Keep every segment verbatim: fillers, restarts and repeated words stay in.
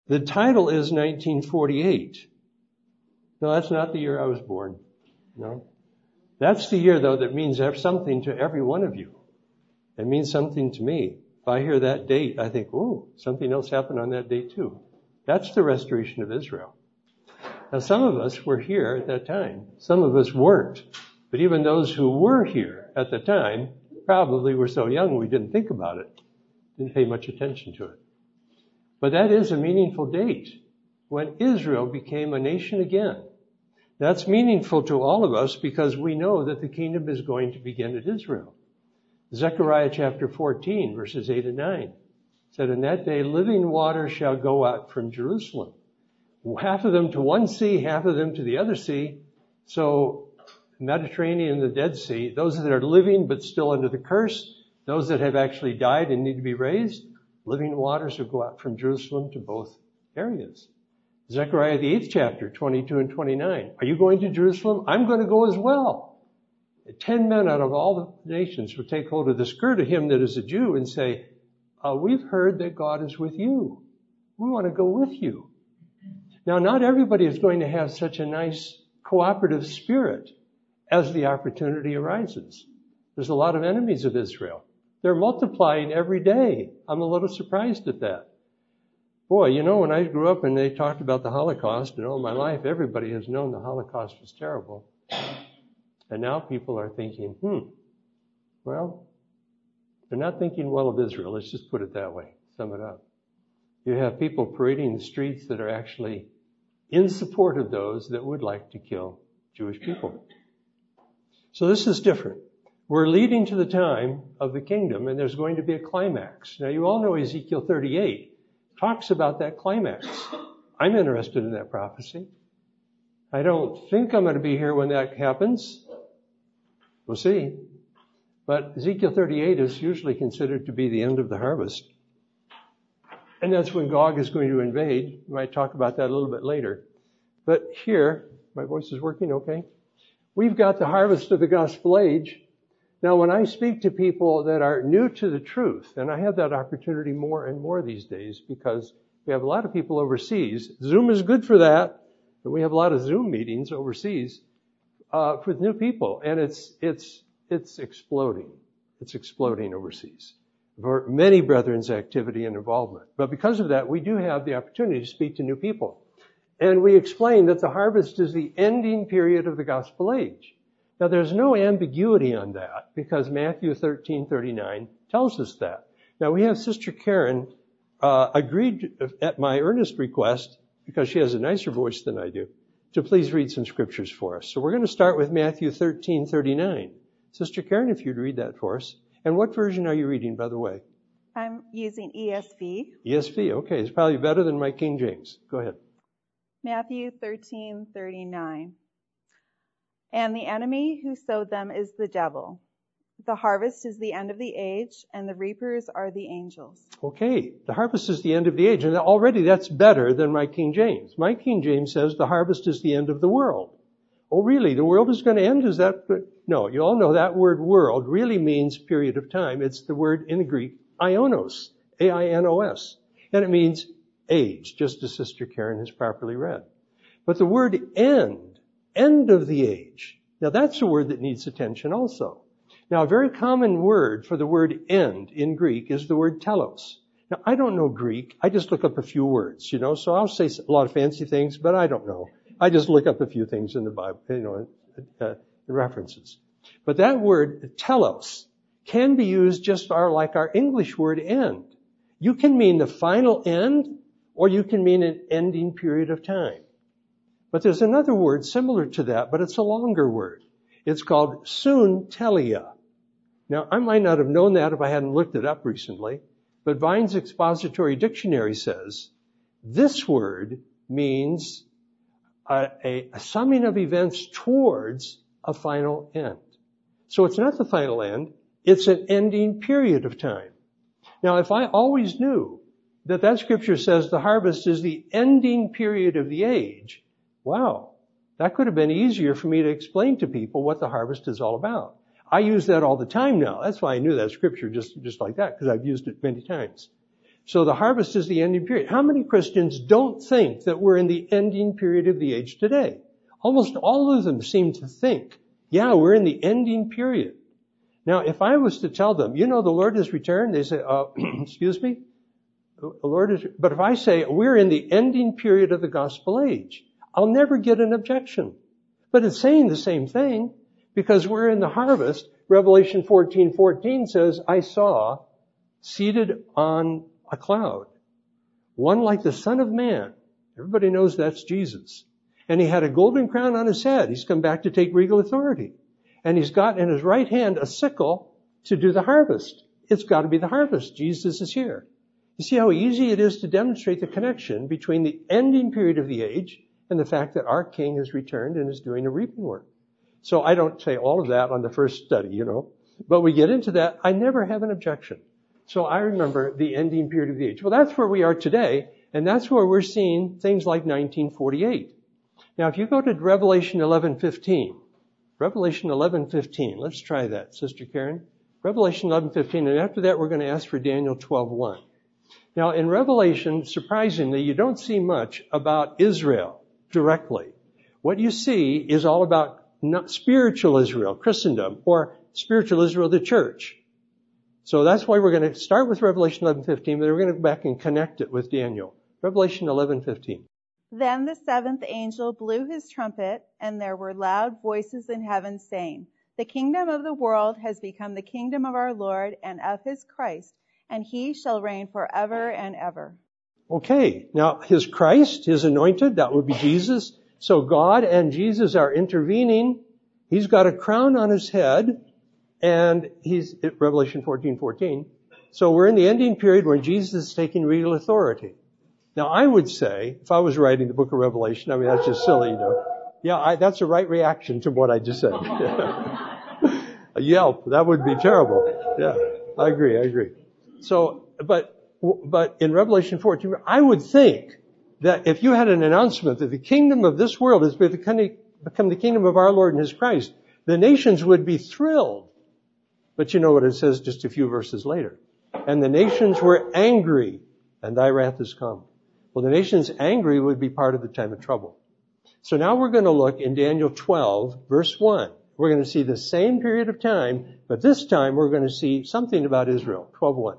The title is nineteen forty-eight. No, that's not the year I was born. No. That's the year, though, that means something to every one of you. It means something to me. If I hear that date, I think, oh, something else happened on that date too. That's the restoration of Israel. Now, some of us were here at that time. Some of us weren't. But even those who were here at the time probably were so young we didn't think about it, didn't pay much attention to it. But that is a meaningful date when Israel became a nation again. That's meaningful to all of us because we know that the kingdom is going to begin at Israel. Zechariah chapter fourteen, verses eight and nine said, "In that day living water shall go out from Jerusalem. Half of them to one sea, half of them to the other sea." So the Mediterranean and the Dead Sea, those that are living but still under the curse, those that have actually died and need to be raised, living waters will go out from Jerusalem to both areas. Zechariah, the eighth chapter, twenty-two and twenty-nine. "Are you going to Jerusalem? I'm going to go as well. Ten men out of all the nations will take hold of the skirt of him that is a Jew and say, uh, we've heard that God is with you. We want to go with you." Now, not everybody is going to have such a nice cooperative spirit as the opportunity arises. There's a lot of enemies of Israel. They're multiplying every day. I'm a little surprised at that. Boy, you know, when I grew up and they talked about the Holocaust, and all my life, everybody has known the Holocaust was terrible. And now people are thinking, hmm, well, they're not thinking well of Israel. Let's just put it that way, sum it up. You have people parading the streets that are actually in support of those that would like to kill Jewish people. So this is different. We're leading to the time of the kingdom, and there's going to be a climax. Now, you all know Ezekiel thirty-eight talks about that climax. I'm interested in that prophecy. I don't think I'm going to be here when that happens. We'll see. But Ezekiel thirty-eight is usually considered to be the end of the harvest. And that's when Gog is going to invade. We might talk about that a little bit later. But here, my voice is working okay. We've got the harvest of the gospel age. Now, when I speak to people that are new to the truth, and I have that opportunity more and more these days because we have a lot of people overseas. Zoom is good for that, but we have a lot of Zoom meetings overseas uh, with new people, and it's it's it's exploding. It's exploding overseas for many brethren's activity and involvement. But because of that, we do have the opportunity to speak to new people. And we explain that the harvest is the ending period of the gospel age. Now, there's no ambiguity on that because Matthew thirteen thirty-nine tells us that. Now, we have Sister Karen uh, agreed at my earnest request, because she has a nicer voice than I do, to please read some scriptures for us. So we're going to start with Matthew thirteen thirty-nine. Sister Karen, if you'd read that for us. And what version are you reading, by the way? I'm using E S V. E S V, okay. It's probably better than my King James. Go ahead. Matthew thirteen thirty-nine. "And the enemy who sowed them is the devil. The harvest is the end of the age, and the reapers are the angels." Okay, the harvest is the end of the age, and already that's better than my King James. My King James says the harvest is the end of the world. Oh, really? The world is going to end? Is that? No, you all know that word world really means period of time. It's the word in the Greek, ionos, A I N O S. And it means age, just as Sister Karen has properly read. But the word end, end of the age, now that's a word that needs attention also. Now, a very common word for the word end in Greek is the word telos. Now, I don't know Greek. I just look up a few words, you know, so I'll say a lot of fancy things, but I don't know. I just look up a few things in the Bible, you know, uh, references. But that word telos can be used just our, like our English word end. You can mean the final end, or you can mean an ending period of time. But there's another word similar to that, but it's a longer word. It's called soon telia. Now, I might not have known that if I hadn't looked it up recently, but Vine's Expository Dictionary says this word means a, a, a summing of events towards a final end. So it's not the final end, it's an ending period of time. Now, if I always knew that that scripture says the harvest is the ending period of the age, wow, that could have been easier for me to explain to people what the harvest is all about. I use that all the time now. That's why I knew that scripture just, just like that, because I've used it many times. So the harvest is the ending period. How many Christians don't think that we're in the ending period of the age today? Almost all of them seem to think, yeah, we're in the ending period. Now, if I was to tell them, you know, the Lord has returned, they say, uh, excuse me? The Lord is, but if I say we're in the ending period of the gospel age, I'll never get an objection. But it's saying the same thing because we're in the harvest. Revelation fourteen fourteen says, I saw seated on a cloud, one like the Son of Man. Everybody knows that's Jesus. And he had a golden crown on his head. He's come back to take regal authority. And he's got in his right hand a sickle to do the harvest. It's got to be the harvest. Jesus is here. You see how easy it is to demonstrate the connection between the ending period of the age and the fact that our King has returned and is doing a reaping work. So I don't say all of that on the first study, you know. But we get into that. I never have an objection. So I remember the ending period of the age. Well, that's where we are today. And that's where we're seeing things like nineteen forty-eight. Now, if you go to Revelation eleven fifteen, Revelation eleven fifteen, let's try that, Sister Karen. Revelation eleven fifteen, and after that we're going to ask for Daniel twelve one. Now, in Revelation, surprisingly, you don't see much about Israel directly. What you see is all about not spiritual Israel, Christendom, or spiritual Israel, the church. So that's why we're going to start with Revelation eleven fifteen, but then we're going to go back and connect it with Daniel. Revelation eleven fifteen. Then the seventh angel blew his trumpet, and there were loud voices in heaven saying, the kingdom of the world has become the kingdom of our Lord and of his Christ, and he shall reign forever and ever. Okay, now his Christ, his anointed, that would be Jesus. So God and Jesus are intervening. He's got a crown on his head, and he's, Revelation fourteen fourteen. So we're in the ending period when Jesus is taking regal authority. Now I would say, if I was writing the book of Revelation, I mean that's just silly, you know. Yeah, I, that's the right reaction to what I just said. A yelp, that would be terrible. Yeah, I agree, I agree. So, but, but in Revelation fourteen, I would think that if you had an announcement that the kingdom of this world has become the kingdom of our Lord and his Christ, the nations would be thrilled. But you know what it says just a few verses later. And the nations were angry, and thy wrath is come. Well, the nations angry would be part of the time of trouble. So now we're going to look in Daniel twelve, verse one. We're going to see the same period of time, but this time we're going to see something about Israel. twelve one.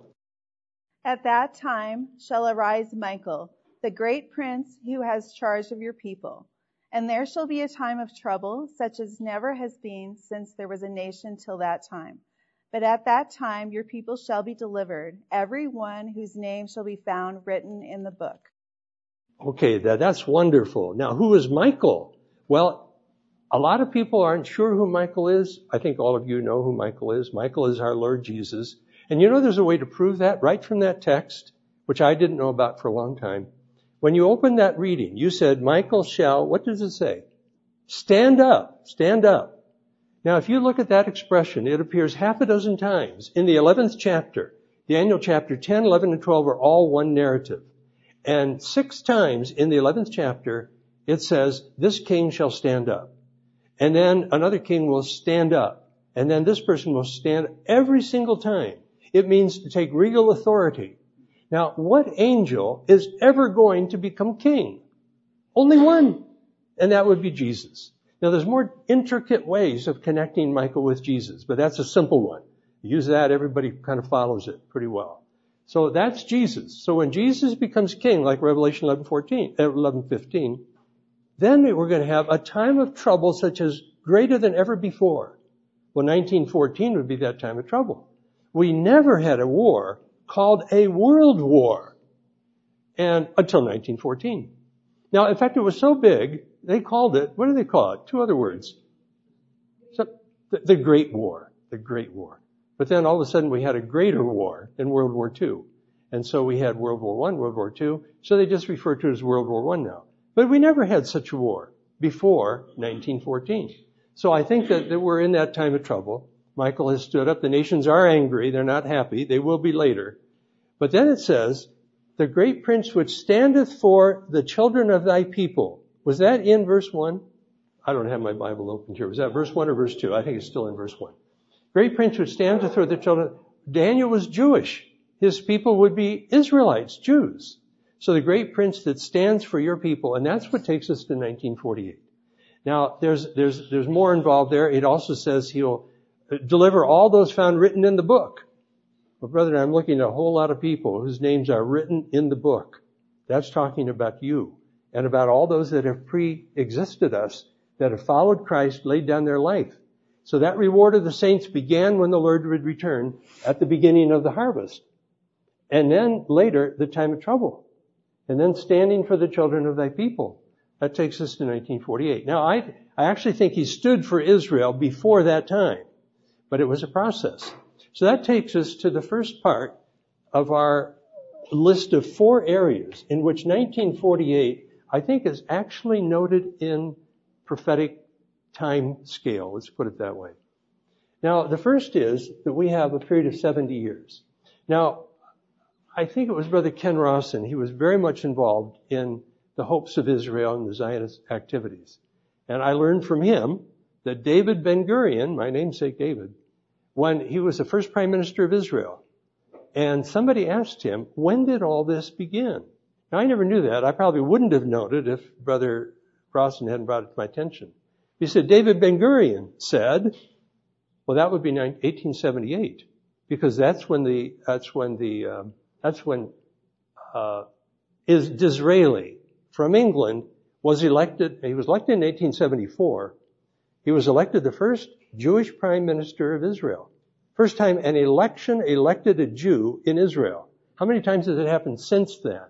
At that time shall arise Michael, the great prince who has charge of your people. And there shall be a time of trouble, such as never has been since there was a nation till that time. But at that time your people shall be delivered, every one whose name shall be found written in the book. Okay, that, that's wonderful. Now, who is Michael? Well, a lot of people aren't sure who Michael is. I think all of you know who Michael is. Michael is our Lord Jesus. And you know there's a way to prove that right from that text, which I didn't know about for a long time. When you open that reading, you said, Michael shall, what does it say? Stand up, stand up. Now, if you look at that expression, it appears half a dozen times. In the eleventh chapter, Daniel chapter ten, eleven, and twelve are all one narrative. And six times in the eleventh chapter, it says, this king shall stand up. And then another king will stand up. And then this person will stand every single time. It means to take regal authority. Now, what angel is ever going to become king? Only one. And that would be Jesus. Now, there's more intricate ways of connecting Michael with Jesus, but that's a simple one. You use that, everybody kind of follows it pretty well. So that's Jesus. So when Jesus becomes king, like Revelation eleven fourteen, eleven fifteen, then we're going to have a time of trouble such as greater than ever before. Well, nineteen fourteen would be that time of trouble. We never had a war called a world war, and until nineteen fourteen. Now, in fact, it was so big, they called it, what do they call it? Two other words. So, the, the Great War. The Great War. But then all of a sudden we had a greater war in World War Two. And so we had World War One, World War Two. So they just refer to it as World War One now. But we never had such a war before nineteen fourteen. So I think that, that we're in that time of trouble. Michael has stood up. The nations are angry. They're not happy. They will be later. But then it says, the great prince which standeth for the children of thy people. Was that in verse one? I don't have my Bible open here. Was that verse one or verse two? I think it's still in verse one. Great prince which standeth for the children. Daniel was Jewish. his people would be Israelites, Jews. So the great prince that stands for your people, and that's what takes us to nineteen forty-eight. Now, there's, there's, there's more involved there. It also says he'll deliver all those found written in the book. Well, brother, I'm looking at a whole lot of people whose names are written in the book. That's talking about you and about all those that have pre-existed us, that have followed Christ, laid down their life. So that reward of the saints began when the Lord would return at the beginning of the harvest. And then later, the time of trouble. And then standing for the children of thy people. That takes us to nineteen forty-eight. Now, I, I actually think he stood for Israel before that time. But it was a process. So that takes us to the first part of our list of four areas in which nineteen forty-eight, I think, is actually noted in prophetic time scale. Let's put it that way. Now, the first is that we have a period of seventy years. Now, I think it was Brother Ken Rawson. He was very much involved in the hopes of Israel and the Zionist activities. And I learned from him that David Ben-Gurion, my namesake David, when he was the first prime minister of Israel, and somebody asked him, when did all this begin? Now, I never knew that. I probably wouldn't have known it if Brother Rawson hadn't brought it to my attention. He said, David Ben-Gurion said, well, that would be eighteen seventy-eight, because that's when the, that's when the, um, that's when, uh, is Disraeli from England was elected. He was elected in eighteen seventy-four. He was elected the first Jewish prime minister of Israel. First time an election elected a Jew in Israel. How many times has it happened since then?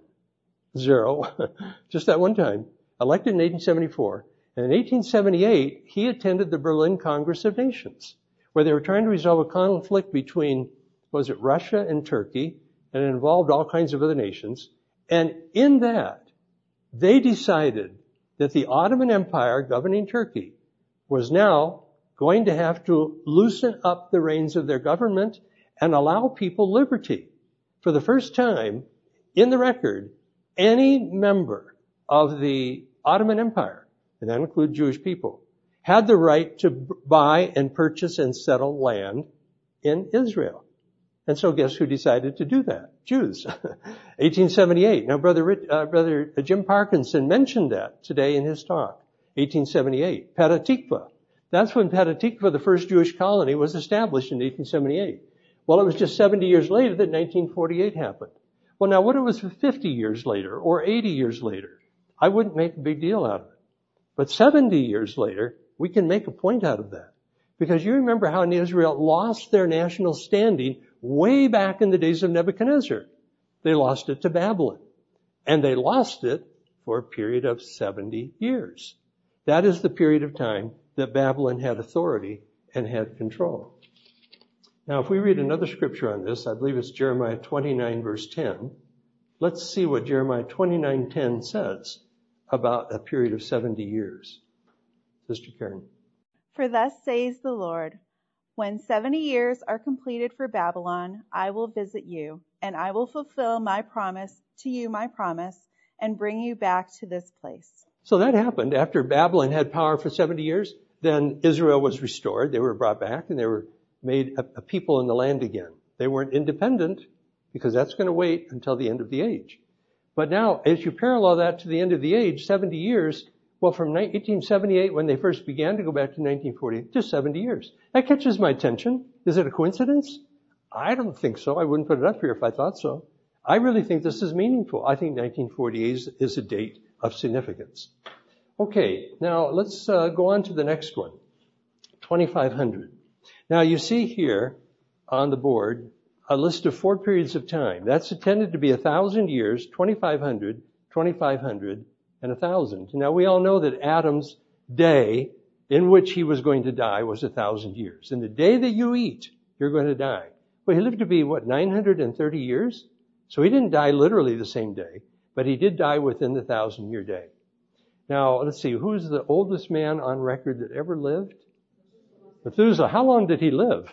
Zero. Just that one time. Elected in eighteen seventy-four. And in eighteen seventy-eight, he attended the Berlin Congress of Nations, where they were trying to resolve a conflict between, was it Russia and Turkey, and it involved all kinds of other nations. And in that, they decided that the Ottoman Empire governing Turkey was now going to have to loosen up the reins of their government and allow people liberty. For the first time in the record, any member of the Ottoman Empire, and that includes Jewish people, had the right to buy and purchase and settle land in Israel. And so guess who decided to do that? Jews. eighteen seventy-eight. Now, Brother, Rich, uh, Brother Jim Parkinson mentioned that today in his talk. eighteen seventy-eight. Petah Tikva. That's when Petah Tikva, the first Jewish colony, was established in eighteen seventy-eight. Well, it was just seventy years later that nineteen forty-eight happened. Well, now, what if it was fifty years later or eighty years later? I wouldn't make a big deal out of it. But seventy years later, we can make a point out of that. Because you remember how Israel lost their national standing way back in the days of Nebuchadnezzar. They lost it to Babylon. And they lost it for a period of seventy years. That is the period of time that Babylon had authority and had control. Now, if we read another scripture on this, I believe it's Jeremiah twenty-nine, verse ten. Let's see what Jeremiah twenty-nine ten says about a period of seventy years. Sister Karen. For thus says the Lord, when seventy years are completed for Babylon, I will visit you, and I will fulfill my promise to you, my promise, and bring you back to this place. So that happened after Babylon had power for seventy years. Then Israel was restored. They were brought back, and they were made a, a people in the land again. They weren't independent, because that's going to wait until the end of the age. But now, as you parallel that to the end of the age, seventy years, well, from eighteen seventy-eight, when they first began, to go back to nineteen forty-eight, just seventy years. That catches my attention. Is it a coincidence? I don't think so. I wouldn't put it up here if I thought so. I really think this is meaningful. I think nineteen forty-eight is, is a date of significance. Okay, now let's uh, go on to the next one, twenty-five hundred. Now you see here on the board a list of four periods of time. That's intended to be a thousand years, twenty-five hundred, twenty-five hundred, and a thousand. Now we all know that Adam's day in which he was going to die was a thousand years. And the day that you eat, you're going to die. Well, he lived to be, what, nine hundred thirty years? So he didn't die literally the same day, but he did die within the thousand year day. Now, let's see, who's the oldest man on record that ever lived? Methuselah. How long did he live?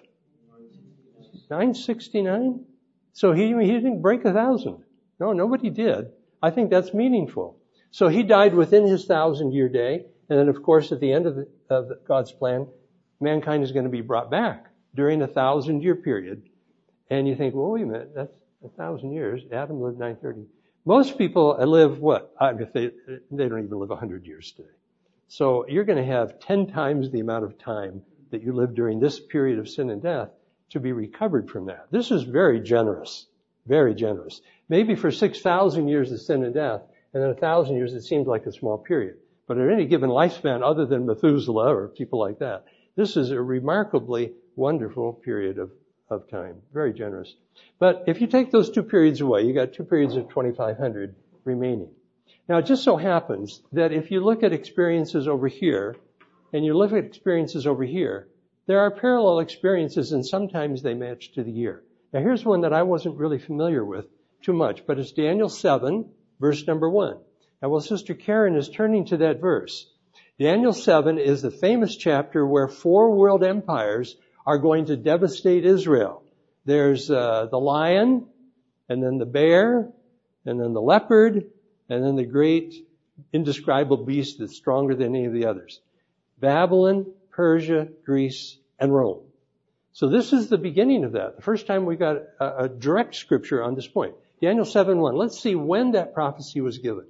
nine sixty-nine? So he, he didn't break a thousand. No, nobody did. I think that's meaningful. So he died within his thousand year day. And then, of course, at the end of, the, of God's plan, mankind is going to be brought back during a thousand year period. And you think, well, wait a minute, that's, A thousand years. Adam lived nine thirty. Most people live what? I mean, they, they don't even live a hundred years today. So you're going to have ten times the amount of time that you lived during this period of sin and death to be recovered from that. This is very generous. Very generous. Maybe for six thousand years of sin and death, and then a thousand years it seems like a small period. But at any given lifespan, other than Methuselah or people like that, this is a remarkably wonderful period of, of time. Very generous. But if you take those two periods away, you got two periods of twenty-five hundred remaining. Now, it just so happens that if you look at experiences over here, and you look at experiences over here, there are parallel experiences, and sometimes they match to the year. Now, here's one that I wasn't really familiar with too much, but it's Daniel seven, verse number one. Now, while Sister Karen is turning to that verse, Daniel seven is the famous chapter where four world empires are going to devastate Israel. There's uh, the lion, and then the bear, and then the leopard, and then the great indescribable beast that's stronger than any of the others. Babylon, Persia, Greece, and Rome. So this is the beginning of that. The first time we got a, a direct scripture on this point. Daniel seven one. Let's see when that prophecy was given.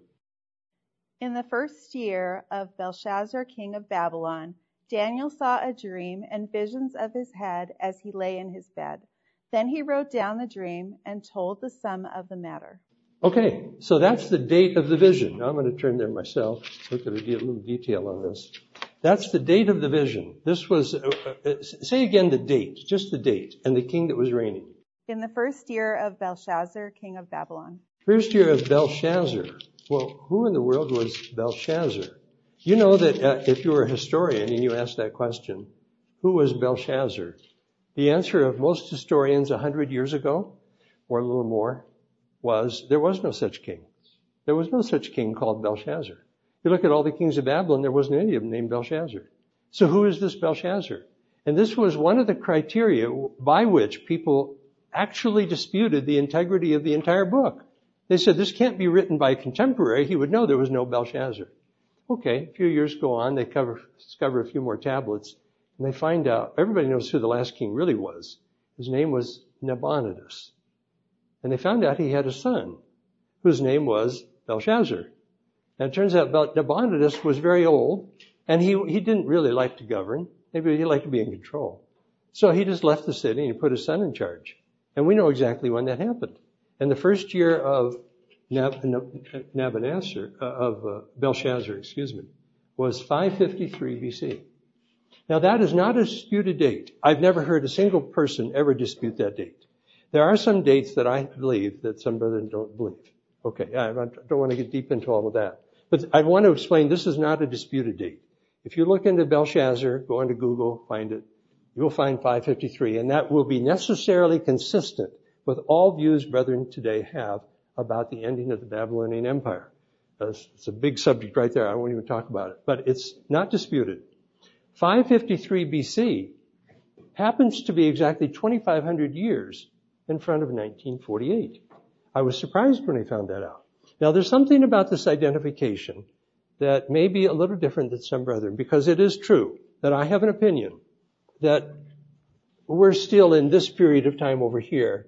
In the first year of Belshazzar, king of Babylon, Daniel saw a dream and visions of his head as he lay in his bed. Then he wrote down the dream and told the sum of the matter. Okay, so that's the date of the vision. Now I'm going to turn there myself, look at a little detail on this. That's the date of the vision. This was, uh, uh, say again the date, just the date, and the king that was reigning. In the first year of Belshazzar, king of Babylon. First year of Belshazzar. Well, who in the world was Belshazzar? You know that uh, if you were a historian and you asked that question, who was Belshazzar? The answer of most historians a hundred years ago, or a little more, was there was no such king. There was no such king called Belshazzar. You look at all the kings of Babylon, there wasn't any of them named Belshazzar. So who is this Belshazzar? And this was one of the criteria by which people actually disputed the integrity of the entire book. They said this can't be written by a contemporary. He would know there was no Belshazzar. Okay, a few years go on, they cover, discover a few more tablets, and they find out, everybody knows who the last king really was. His name was Nabonidus. And they found out he had a son, whose name was Belshazzar. And it turns out Nabonidus was very old, and he, he didn't really like to govern. Maybe he liked to be in control. So he just left the city and he put his son in charge. And we know exactly when that happened. And the first year of Nab- Nabonassar, uh, of uh, Belshazzar, excuse me, was five fifty-three B C. Now that is not a disputed date. I've never heard a single person ever dispute that date. There are some dates that I believe that some brethren don't believe. Okay, I don't want to get deep into all of that. But I want to explain this is not a disputed date. If you look into Belshazzar, go into Google, find it, you will find five fifty-three, and that will be necessarily consistent with all views brethren today have about the ending of the Babylonian Empire. It's a big subject right there. I won't even talk about it. But it's not disputed. five fifty-three B C happens to be exactly twenty-five hundred years in front of nineteen forty-eight. I was surprised when I found that out. Now, there's something about this identification that may be a little different than some brethren, because it is true that I have an opinion that we're still in this period of time over here,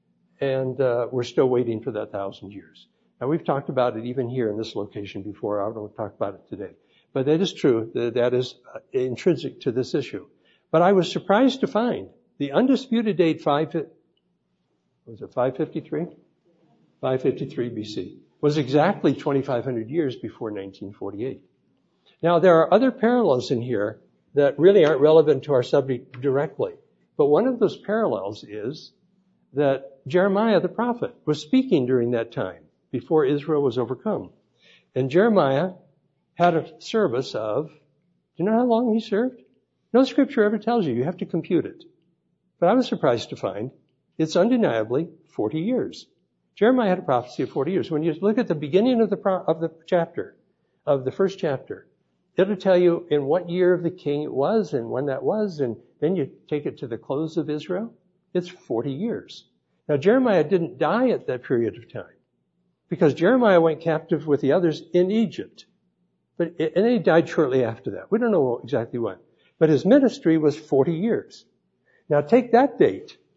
and uh, we're still waiting for that thousand years. Now, we've talked about it even here in this location before. I don't talk about it today. But that is true. That, that is uh, intrinsic to this issue. But I was surprised to find the undisputed date, five, was it five fifty-three? five fifty-three B C was exactly twenty-five hundred years before nineteen forty-eight. Now, there are other parallels in here that really aren't relevant to our subject directly. But one of those parallels is that Jeremiah the prophet was speaking during that time before Israel was overcome. And Jeremiah had a service of, do you know how long he served? No scripture ever tells you. You have to compute it. But I was surprised to find it's undeniably forty years. Jeremiah had a prophecy of forty years. When you look at the beginning of the pro- of the chapter, of the first chapter, it'll tell you in what year of the king it was and when that was, and then you take it to the close of Israel. It's forty years. Now, Jeremiah didn't die at that period of time because Jeremiah went captive with the others in Egypt. But, and then he died shortly after that. We don't know exactly when. But his ministry was forty years. Now, take that date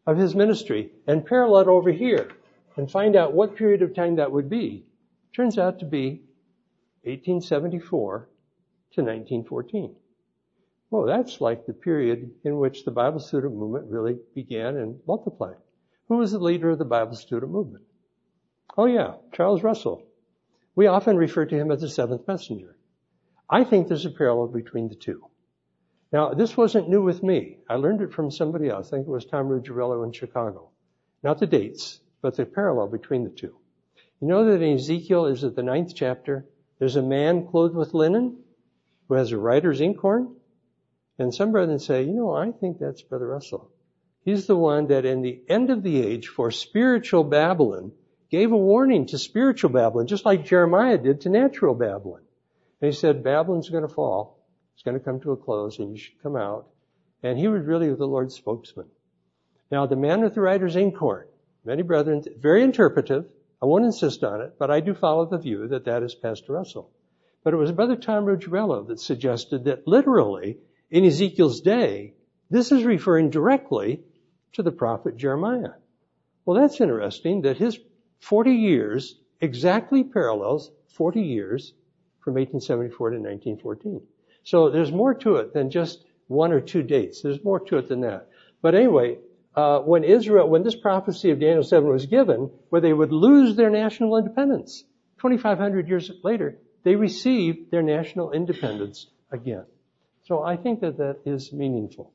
of his ministry and parallel it over here and find out what period of time that would be. Turns out to be eighteen seventy-four to nineteen fourteen. Well, that's like the period in which the Bible student movement really began and multiplied. Who was the leader of the Bible student movement? Oh yeah, Charles Russell. We often refer to him as the seventh messenger. I think there's a parallel between the two. Now, this wasn't new with me. I learned it from somebody else. I think it was Tom Ruggiero in Chicago. Not the dates, but the parallel between the two. You know that in Ezekiel, is it the ninth chapter, there's a man clothed with linen who has a writer's inkhorn? And some brethren say, you know, I think that's Brother Russell. He's the one that in the end of the age for spiritual Babylon gave a warning to spiritual Babylon, just like Jeremiah did to natural Babylon. And he said, Babylon's going to fall. It's going to come to a close, and you should come out. And he was really the Lord's spokesman. Now, the man with the writer's inkhorn, many brethren, very interpretive. I won't insist on it, but I do follow the view that that is Pastor Russell. But it was Brother Tom Ruggiero that suggested that literally, in Ezekiel's day, this is referring directly to the prophet Jeremiah. Well, that's interesting that his forty years exactly parallels forty years from eighteen seventy-four to nineteen fourteen. So there's more to it than just one or two dates. There's more to it than that. But anyway, uh, when Israel, when this prophecy of Daniel seven was given, where they would lose their national independence, twenty-five hundred years later, they received their national independence again. So I think that that is meaningful.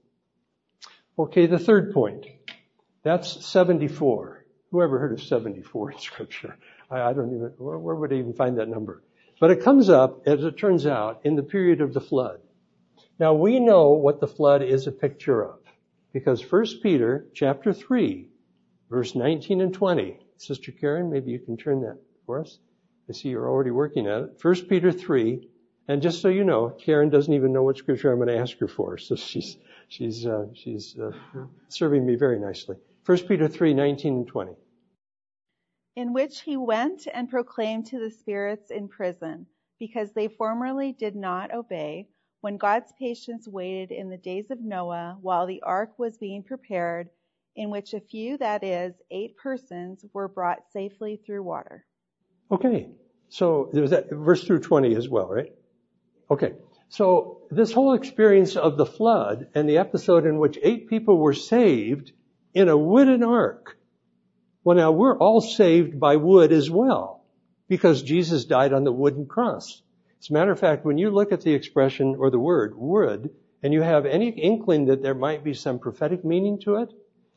Okay, the third point. That's seventy-four. Who ever heard of seventy-four in Scripture? I, I don't even, where, where would I even find that number? But it comes up, as it turns out, in the period of the flood. Now we know what the flood is a picture of, because First Peter chapter three, verse nineteen and twenty. Sister Karen, maybe you can turn that for us. I see you're already working at it. First Peter three, and just so you know, Karen doesn't even know what scripture I'm going to ask her for, so she's she's uh, she's uh, serving me very nicely. First Peter three, nineteen and twenty. In which he went and proclaimed to the spirits in prison, because they formerly did not obey, when God's patience waited in the days of Noah while the ark was being prepared, in which a few, that is, eight persons, were brought safely through water. Okay, so there's that verse through twenty as well, right? Okay, so this whole experience of the flood and the episode in which eight people were saved in a wooden ark. Well, now we're all saved by wood as well, because Jesus died on the wooden cross. As a matter of fact, when you look at the expression or the word wood, and you have any inkling that there might be some prophetic meaning to it,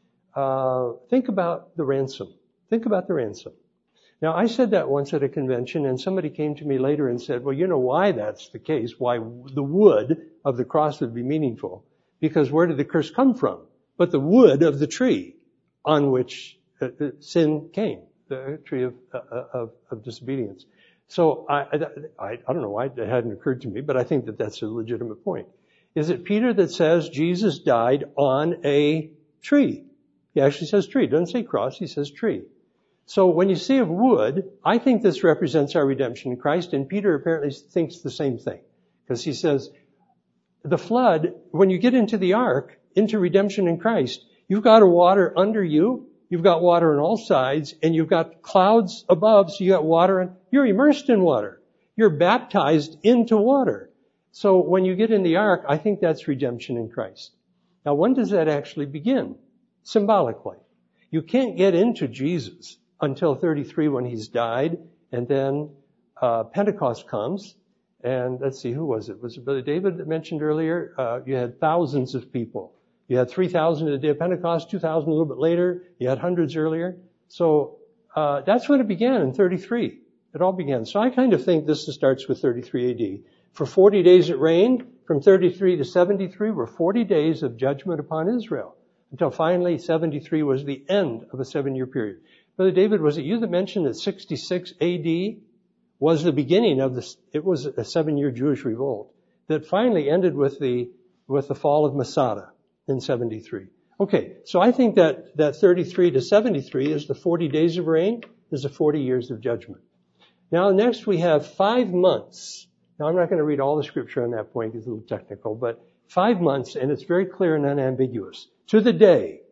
uh, think about the ransom. Think about the ransom. Now, I said that once at a convention, and somebody came to me later and said, well, you know why that's the case, why the wood of the cross would be meaningful. Because where did the curse come from? But the wood of the tree on which uh, sin came, the tree of, uh, of, of disobedience. So I, I, I don't know why it hadn't occurred to me, but I think that that's a legitimate point. Is it Peter that says Jesus died on a tree? He actually says tree. He doesn't say cross. He says tree. So when you see of wood, I think this represents our redemption in Christ, and Peter apparently thinks the same thing. Because he says, the flood, when you get into the ark, into redemption in Christ, you've got a water under you, you've got water on all sides, and you've got clouds above, so you got water, and you're immersed in water. You're baptized into water. So when you get in the ark, I think that's redemption in Christ. Now, when does that actually begin? Symbolically. You can't get into Jesus until thirty-three when he's died, and then uh, Pentecost comes, and let's see, who was it? Was it Brother David that mentioned earlier? Uh, you had thousands of people. You had three thousand at the day of Pentecost, two thousand a little bit later. You had hundreds earlier. So uh, that's when it began in thirty-three. It all began. So I kind of think this starts with thirty-three A D. For forty days it rained. From thirty-three to seventy-three were forty days of judgment upon Israel, until finally seventy-three was the end of a seven-year period. Brother David, was it you that mentioned that sixty-six A D was the beginning of this? It was a seven-year Jewish revolt that finally ended with the with the fall of Masada in seventy-three. Okay, so I think that that thirty-three to seventy-three is the forty days of rain, is the forty years of judgment. Now next we have five months. Now I'm not going to read all the scripture on that point, it's a little technical, but five months, and it's very clear and unambiguous. To the day,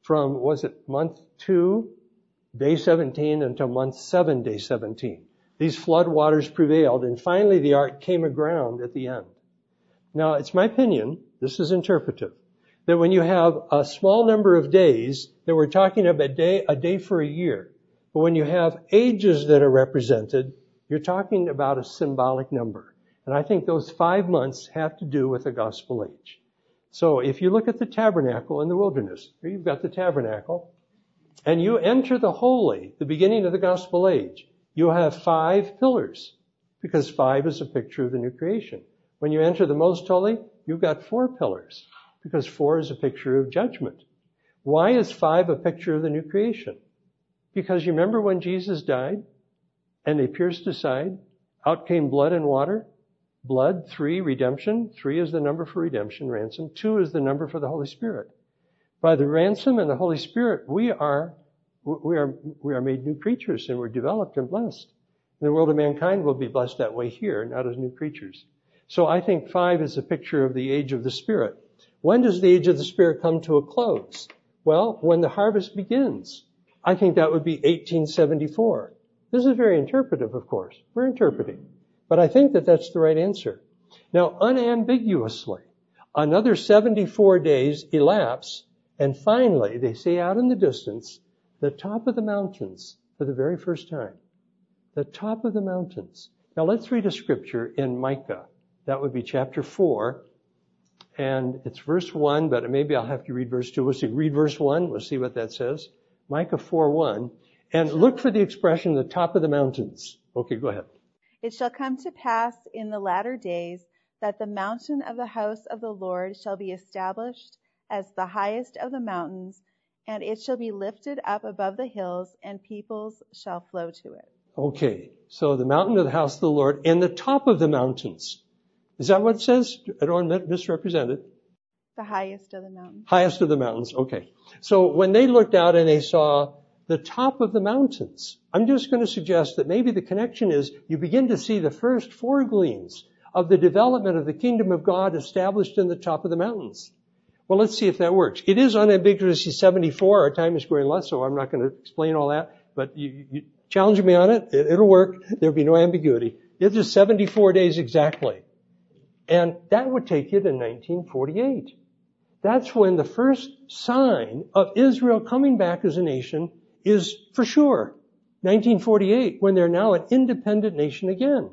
from, was it month two, day seventeen, until month seven, day seventeen. These flood waters prevailed, and finally the ark came aground at the end. Now, it's my opinion, this is interpretive, that when you have a small number of days, that we're talking about a day, a day for a year. But when you have ages that are represented, you're talking about a symbolic number. And I think those five months have to do with the gospel age. So if you look at the tabernacle in the wilderness, here you've got the tabernacle, and you enter the holy, the beginning of the gospel age, you'll have five pillars, because five is a picture of the new creation. When you enter the most holy, you've got four pillars, because four is a picture of judgment. Why is five a picture of the new creation? Because you remember when Jesus died, and they pierced his side, out came blood and water. Blood, three, redemption. Three is the number for redemption, ransom. Two is the number for the Holy Spirit. By the ransom and the Holy Spirit, we are, we are, we are made new creatures, and we're developed and blessed. And the world of mankind will be blessed that way here, not as new creatures. So I think five is a picture of the age of the Spirit. When does the age of the Spirit come to a close? Well, when the harvest begins. I think that would be eighteen seventy-four. This is very interpretive, of course. We're interpreting. But I think that that's the right answer. Now, unambiguously, another seventy-four days elapse, and finally, they see out in the distance, the top of the mountains for the very first time. The top of the mountains. Now, let's read a scripture in Micah. That would be chapter four, and it's verse one, but maybe I'll have to read verse two. We'll see. Read verse one. We'll see what that says. Micah four one. And look for the expression, the top of the mountains. Okay, go ahead. It shall come to pass in the latter days that the mountain of the house of the Lord shall be established as the highest of the mountains, and it shall be lifted up above the hills, and peoples shall flow to it. Okay, so the mountain of the house of the Lord and the top of the mountains. Is that what it says? I don't want to misrepresent it. The highest of the mountains. Highest of the mountains, okay. So when they looked out and they saw the top of the mountains, I'm just going to suggest that maybe the connection is you begin to see the first four gleams of the development of the kingdom of God established in the top of the mountains. Well, let's see if that works. It is unambiguously seventy-four. Our time is going less, so I'm not going to explain all that. But you, you challenge me on it. it. It'll work. There'll be no ambiguity. It's just seventy-four days exactly. And that would take you to nineteen forty-eight. That's when the first sign of Israel coming back as a nation is for sure. nineteen forty-eight, when they're now an independent nation again.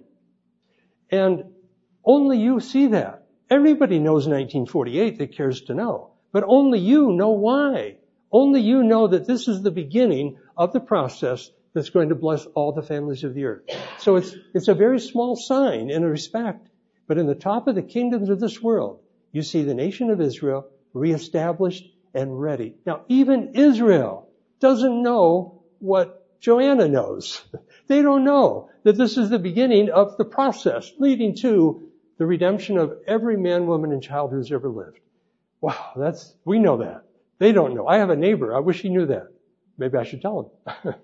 And only you see that. Everybody knows nineteen forty-eight that cares to know. But only you know why. Only you know that this is the beginning of the process that's going to bless all the families of the earth. So it's, it's a very small sign in a respect. But in the top of the kingdoms of this world, you see the nation of Israel reestablished and ready. Now, even Israel doesn't know what Joanna knows. They don't know that this is the beginning of the process leading to the redemption of every man, woman, and child who's ever lived. Wow, that's, we know that. They don't know. I have a neighbor. I wish he knew that. Maybe I should tell him.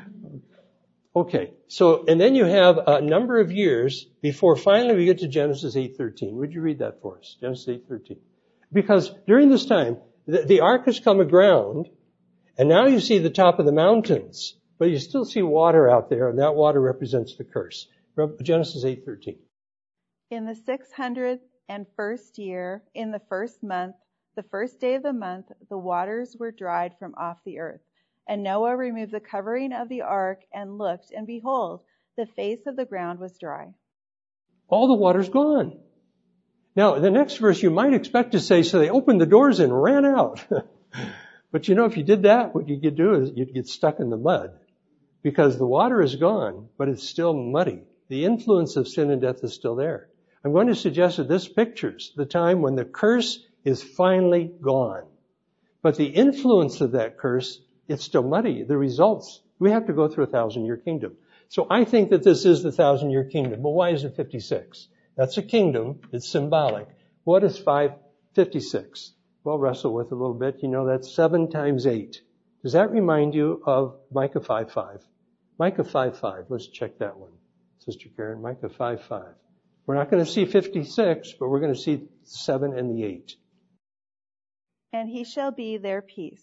Okay, so, and then you have a number of years before finally we get to Genesis eight thirteen. Would you read that for us? Genesis eight thirteen. Because during this time, the, the ark has come aground, and now you see the top of the mountains, but you still see water out there, and that water represents the curse. Genesis eight thirteen. In the six hundred and first year, in the first month, the first day of the month, the waters were dried from off the earth. And Noah removed the covering of the ark and looked, and behold, the face of the ground was dry. All the water's gone. Now, the next verse you might expect to say, so they opened the doors and ran out. But you know, if you did that, what you could do is you'd get stuck in the mud. Because the water is gone, but it's still muddy. The influence of sin and death is still there. I'm going to suggest that this pictures the time when the curse is finally gone. But the influence of that curse, it's still muddy. The results, we have to go through a thousand-year kingdom. So I think that this is the thousand-year kingdom. But why is it fifty-six? That's a kingdom. It's symbolic. What is five fifty-six? Well, wrestle with it a little bit. You know, that's seven times eight. Does that remind you of Micah five five? Micah five five. Let's check that one, Sister Karen. Micah five five. We're not going to see fifty-six, but we're going to see seven and the eight. And he shall be their peace.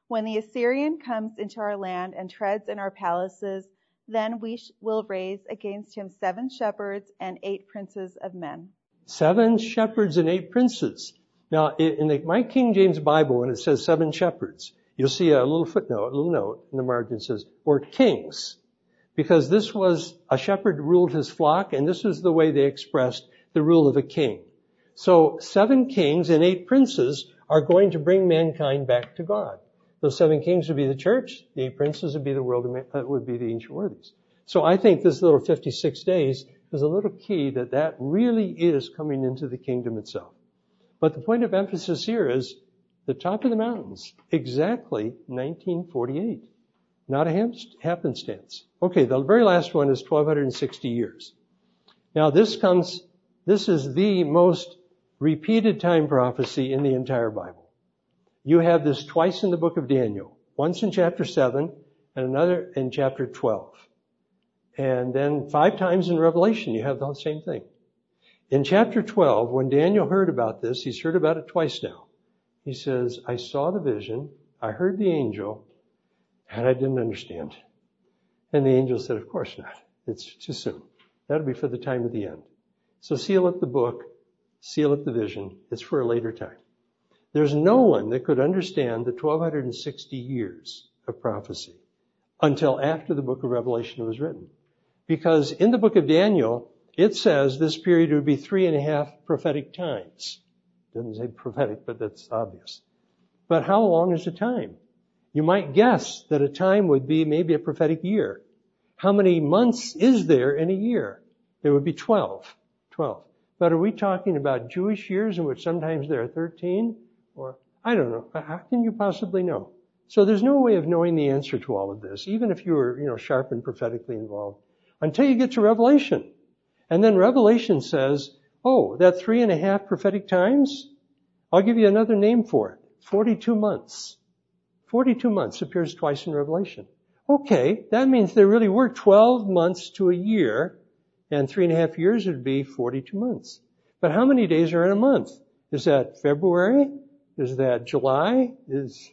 When the Assyrian comes into our land and treads in our palaces, then we sh- will raise against him seven shepherds and eight princes of men. Seven shepherds and eight princes. Now, in the, my King James Bible, when it says seven shepherds, you'll see a little footnote, a little note in the margin says, or kings. Because this was, a shepherd ruled his flock, and this was the way they expressed the rule of a king. So, seven kings and eight princes are going to bring mankind back to God. Those seven kings would be the church, the eight princes would be the world, uh, would be the ancient worthies. So I think this little fifty-six days is a little key that that really is coming into the kingdom itself. But the point of emphasis here is the top of the mountains, exactly nineteen forty-eight. Not a happenstance. Okay, the very last one is twelve sixty years. Now this comes, this is the most repeated time prophecy in the entire Bible. You have this twice in the book of Daniel. Once in chapter seven and another in chapter twelve. And then five times in Revelation you have the same thing. In chapter twelve, when Daniel heard about this, he's heard about it twice now. He says, I saw the vision, I heard the angel, and I didn't understand. And the angel said, of course not. It's too soon. That'll be for the time of the end. So seal up the book, seal up the vision. It's for a later time. There's no one that could understand the twelve sixty years of prophecy until after the book of Revelation was written. Because in the book of Daniel, it says this period would be three and a half prophetic times. It doesn't say prophetic, but that's obvious. But how long is a time? You might guess that a time would be maybe a prophetic year. How many months is there in a year? There would be twelve. twelve. But are we talking about Jewish years in which sometimes there are thirteen? Or, I don't know. How can you possibly know? So there's no way of knowing the answer to all of this, even if you were, you know, sharp and prophetically involved, until you get to Revelation. And then Revelation says, oh, that three and a half prophetic times? I'll give you another name for it. forty-two months. forty-two months appears twice in Revelation. Okay, that means there really were twelve months to a year, and three and a half years would be forty-two months. But how many days are in a month? Is that February? Is that July? Is,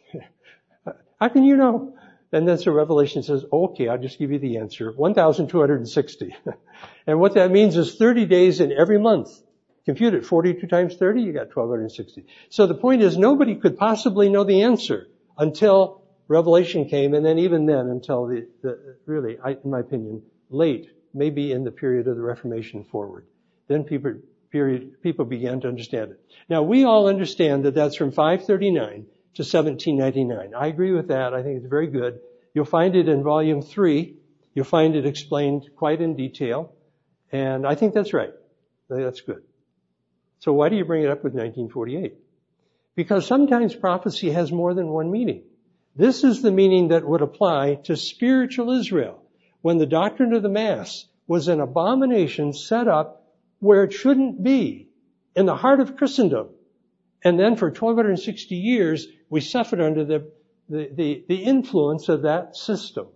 how can you know? And then so Revelation says, okay, I'll just give you the answer. one thousand two hundred sixty. And what that means is thirty days in every month. Compute it, forty-two times thirty, you got twelve sixty. So the point is nobody could possibly know the answer until Revelation came, and then even then until the, the really, I, in my opinion, late, maybe in the period of the Reformation forward. Then people, period, people began to understand it. Now we all understand that that's from five thirty-nine to seventeen ninety-nine. I agree with that. I think it's very good. You'll find it in volume three. You'll find it explained quite in detail. And I think that's right. That's good. So why do you bring it up with nineteen forty-eight? Because sometimes prophecy has more than one meaning. This is the meaning that would apply to spiritual Israel when the doctrine of the Mass was an abomination set up where it shouldn't be, in the heart of Christendom. And then for twelve sixty years, we suffered under the, the, the, the influence of that system.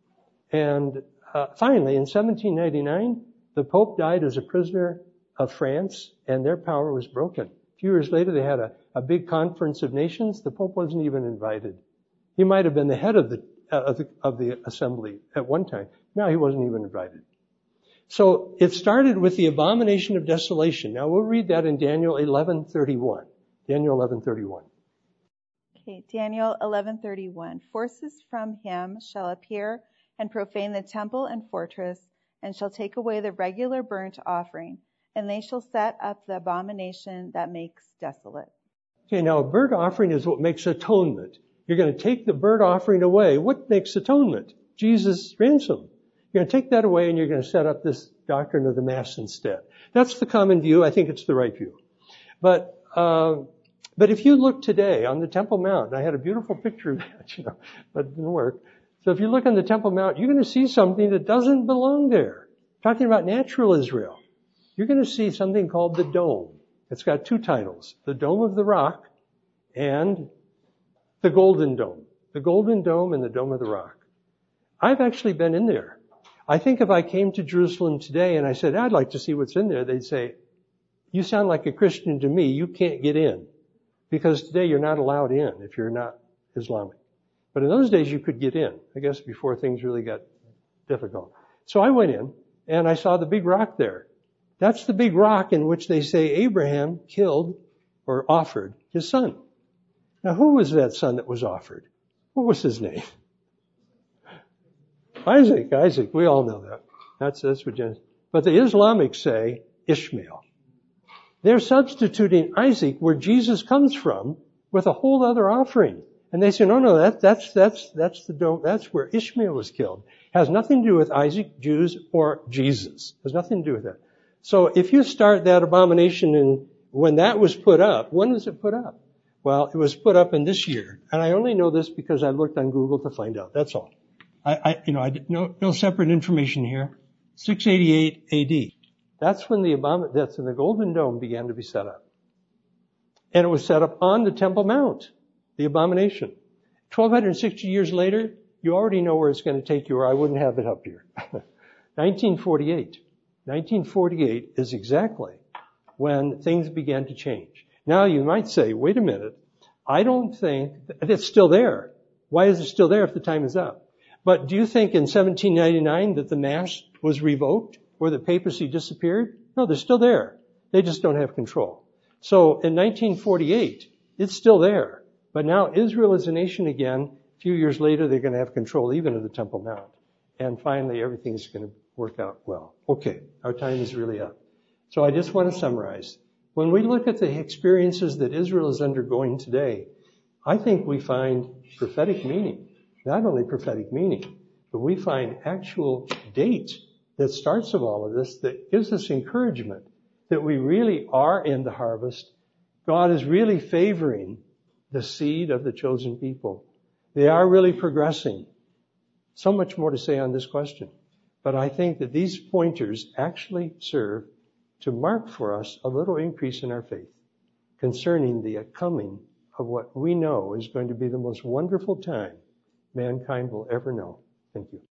And uh, finally, in seventeen ninety-nine, the Pope died as a prisoner of France, and their power was broken. A few years later, they had a, a big conference of nations. The Pope wasn't even invited. He might have been the head of the, uh, of the, of the assembly at one time. Now he wasn't even invited. So it started with the abomination of desolation. Now we'll read that in Daniel eleven thirty-one. Daniel eleven thirty-one. Okay, Daniel eleven thirty-one. Forces from him shall appear and profane the temple and fortress, and shall take away the regular burnt offering, and they shall set up the abomination that makes desolate. Okay, now a burnt offering is what makes atonement. You're going to take the burnt offering away. What makes atonement? Jesus' ransom. You're going to take that away and you're going to set up this doctrine of the Mass instead. That's the common view. I think it's the right view. But, uh, but if you look today on the Temple Mount, I had a beautiful picture of that, you know, but it didn't work. So if you look on the Temple Mount, you're going to see something that doesn't belong there. Talking about natural Israel. You're going to see something called the Dome. It's got two titles. The Dome of the Rock and the Golden Dome. The Golden Dome and the Dome of the Rock. I've actually been in there. I think if I came to Jerusalem today and I said, I'd like to see what's in there, they'd say, you sound like a Christian to me. You can't get in. Because today you're not allowed in if you're not Islamic. But in those days, you could get in, I guess, before things really got difficult. So I went in, and I saw the big rock there. That's the big rock in which they say Abraham killed or offered his son. Now, who was that son that was offered? What was his name? Isaac, Isaac. We all know that. That's, that's what Genesis. But the Islamics say Ishmael. They're substituting Isaac where Jesus comes from with a whole other offering. And they say, no, no, that, that's, that's, that's the, that's where Ishmael was killed. Has nothing to do with Isaac, Jews, or Jesus. Has nothing to do with that. So if you start that abomination and when that was put up, when was it put up? Well, it was put up in this year. And I only know this because I looked on Google to find out. That's all. I, I you know, I did no, no separate information here. six eighty-eight A D. That's when the abomin- that's when the Golden Dome began to be set up. And it was set up on the Temple Mount, the abomination. twelve sixty years later, you already know where it's going to take you, or I wouldn't have it up here. nineteen forty-eight. nineteen forty-eight is exactly when things began to change. Now you might say, wait a minute, I don't think it's still there. Why is it still there if the time is up? But do you think in seventeen ninety-nine that the Mass was revoked or the papacy disappeared? No, they're still there. They just don't have control. So in nineteen forty-eight, it's still there. But now Israel is a nation again. A few years later, they're going to have control even of the Temple Mount. And finally, everything's going to work out well. Okay, our time is really up. So I just want to summarize. When we look at the experiences that Israel is undergoing today, I think we find prophetic meaning. Not only prophetic meaning, but we find actual date that starts of all of this that gives us encouragement that we really are in the harvest. God is really favoring the seed of the chosen people. They are really progressing. So much more to say on this question. But I think that these pointers actually serve to mark for us a little increase in our faith concerning the coming of what we know is going to be the most wonderful time mankind will ever know. Thank you.